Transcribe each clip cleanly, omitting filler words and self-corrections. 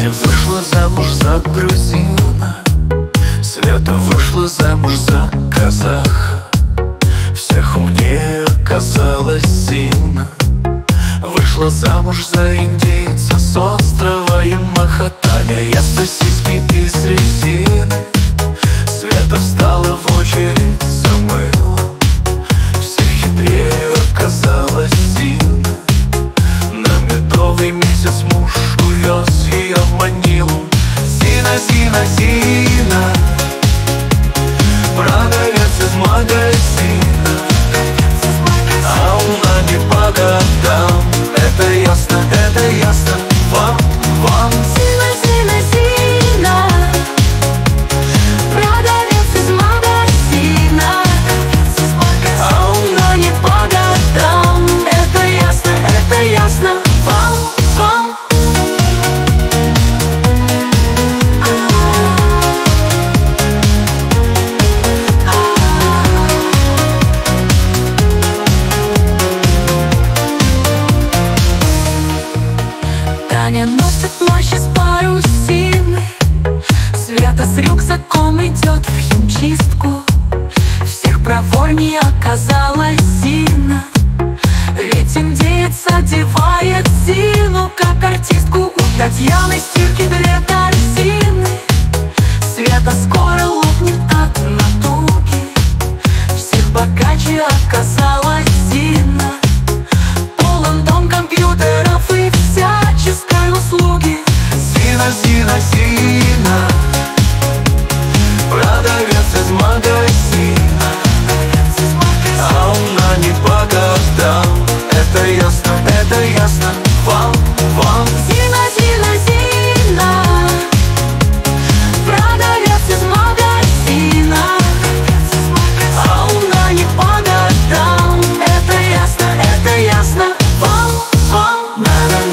Таня вышла замуж за грузина, Света вышла замуж за казаха. Всех умнее оказалась Зина, вышла замуж за индейца с острова Ямаха. Таня ест сосиски из резины, Света встала в очередь за мылом. Всех хитрее оказалась Зина, на медовый месяц муж увез ее в Манилу. Зина, Зина, Зина, продавец из магазина, а она не по годам. Это ясно, это ясно вам, вам. Зина, Зина, Зина, продавец из магазина, А она не по годам. это ясно вам, вам. Таня носит мощь из парусины, Света с рюкзаком идет в химчистку. Всех проворнее оказалась Зина, ведь индеец одевает Зину как артистку. У Татьяны стирки две корзины, Света скоро лопнет от натуги. Всех богаче оказалась Зина, полон дом компьютеров и всяческой услуги. Зина, Зина, Зина, продавец из магазина, а она не по годам. Это ясно вам, вам. Зина, Зина, Зина, продавец из магазина, А она не по годам. это ясно вам, вам.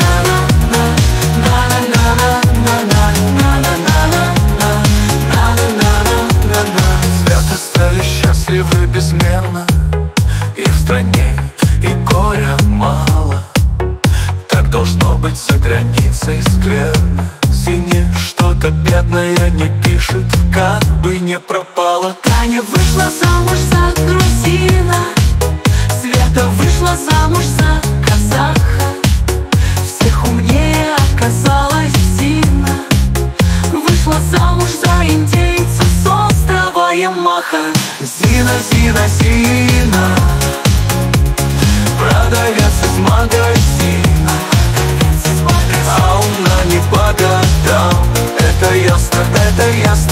Света стали счастливы безмерно, и в стране, и горя мало. Так должно быть за границей скверно. Зине что-то бедное не пишет, как бы не пропало. Таня вышла замуж за грузина, Света вышла замуж за казаха. Всех умнее оказалась Зина, вышла замуж за индейца с острова Ямаха. Зина, Зина, Зина, продавец из магазина, а она не по годам. Это ясно